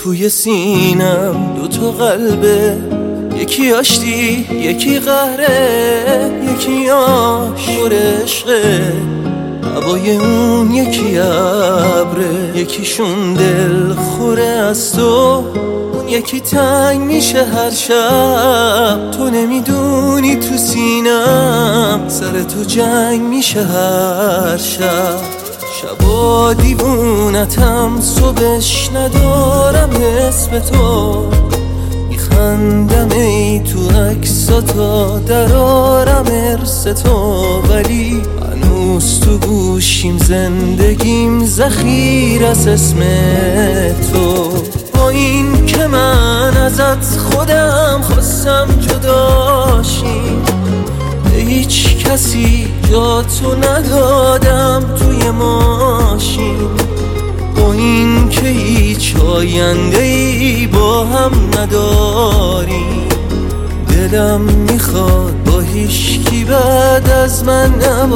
توی سینم دوتا قلبه، یکی آشتی یکی قهره، یکی آشور عشقه، هوای اون یکی ابره، یکیشون دل خوره از تو، اون یکی تنگ میشه هر شب. تو نمیدونی تو سینم سر تو جنگ میشه هر شب. شبا دیوونتم صبحش ندارم اسم تو، میخندم ای تو عکساتا درارم ارث تو، ولی هنوز تو گوشیم زندگیم ذخیر از اسم تو. با این که من ازت خودم خواستم جداشیم، به هیچ کسی جا تو ندادم توی ماشین. با این که هیچ آینده‌ای با هم نداریم، دلم میخواد با هیچکی بعد از من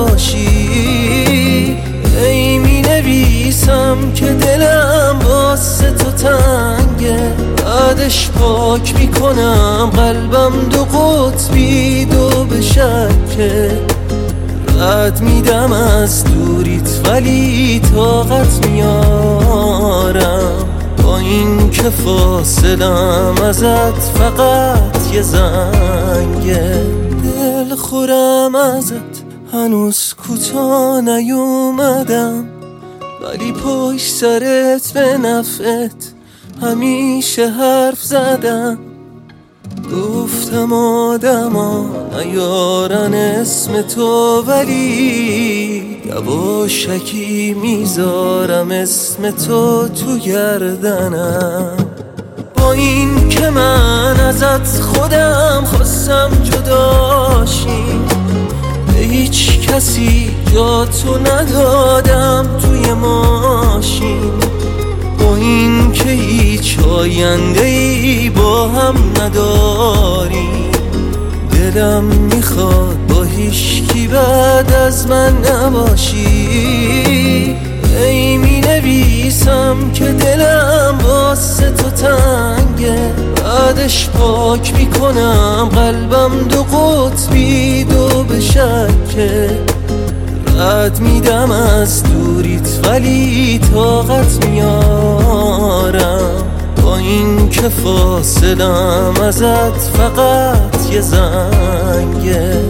نباشی. ای مینویسم که دلم واسه تو تنگه، بعدش پاک میکنم قلبم دو قطبی دو به شکه. رد میدم از دوریت ولی طاقت میارم، با این که فاصلم ازت فقط یه زنگه. دل خورم ازت هنوز کوتا نیومدم، ولی پشت سرت به نفعت همیشه حرف زدم. گفتم آدما نیارن اسم تو، ولی یواشکی میذارم اسم تو تو گردنم. با این که من ازت خودم خواستم جداشیم، به هیچ کسی جا تو ندادم توی ماشین. با این که هیچ آینده‌ای با هم نداریم، دلم میخواد با هیچکی بعد از من نباشی. ای مینویسم که دلم واسه تو تنگه، بعدش پاک میکنم قلبم دو قطبی دو به شکه. رد میدم از دوریت ولی طاقت میارم، با این که فاصلم ازت فقط یه زنگه.